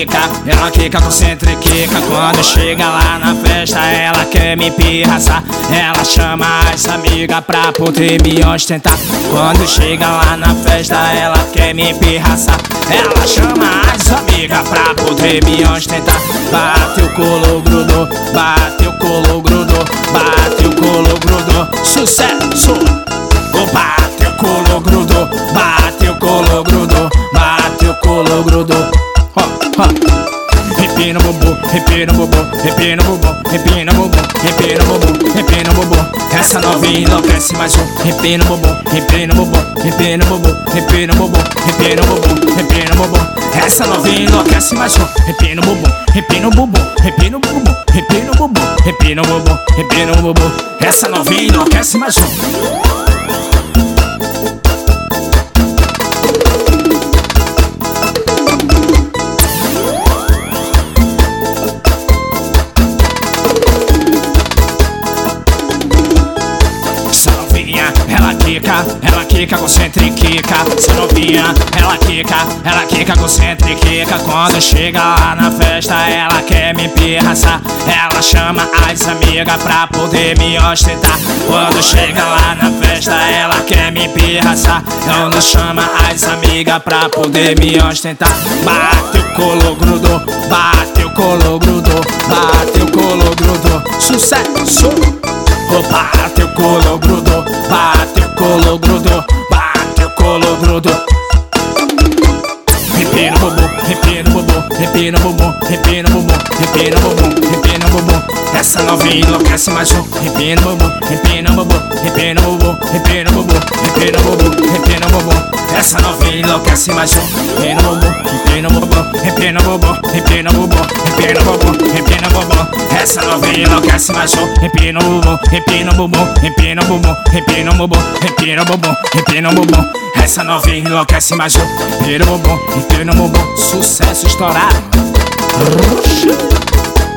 quica com centro e quica. Quando chega lá na festa, ela quer me pirraçar. Ela chama as amigas pra poder me ostentar. Quando chega lá na festa, ela quer me pirraçar. Ela chama as amigas pra poder me ostentar. Bate o colo, grudou, bate o colo, grudou, bate o colo, grudou. Sucesso! Bate o colo, grudou, bate o colo, grudou, bate o colo, grudou. Empina o bumbum, empina o bumbum, empina o bumbum, empina o bumbum, empina o bumbum, empina o bumbum. Essa novinha enlouquece mais um. Empina o bumbum, empina o bumbum, empina o bumbum, empina o bumbum, empina o bumbum, empina o bumbum. Essa novinha enlouquece mais um. Empina o bumbum, empina o bumbum, empina o bumbum, empina o bumbum, empina o bumbum, empina o bumbum. Essa novinha enlouquece mais um. Ela quica com centro e quica. Se novinha, ela quica com centro e quica. Quando chega lá na festa, ela quer me pirraçar. Ela chama as amigas pra poder me ostentar. Quando chega lá na festa, ela quer me pirraçar. Ela chama as amigas pra poder me ostentar. Bate o colo, grudou, bate o colo, grudou, bate o colo, grudou. Sucesso! Bate o colo, grudou, bate o colo, grudou, bate o colo, grudou. Empina o bumbum, empina o bumbum, empina o bumbum, empina o bumbum, empina o bumbum, empina o bumbum. Essa novinha enlouquece mais um. Empina o bumbum, empina o bumbum, empina o bumbum, empina o bumbum, empina o bumbum, empina o bumbum. Essa novinha enlouquece mais um. Empina o bumbum, empina o bumbum, empina o bumbum, empina o bumbum, empina o bumbum, empina o bumbum. Essa novinha enlouquece mais um. Empina o bumbum, empina o bumbum, empina o bumbum, empina o bumbum, empina o bumbum, empina o bumbum. Essa novinha enlouquece mais um. Empina o bumbum, empina o bumbum. Sucesso estourado.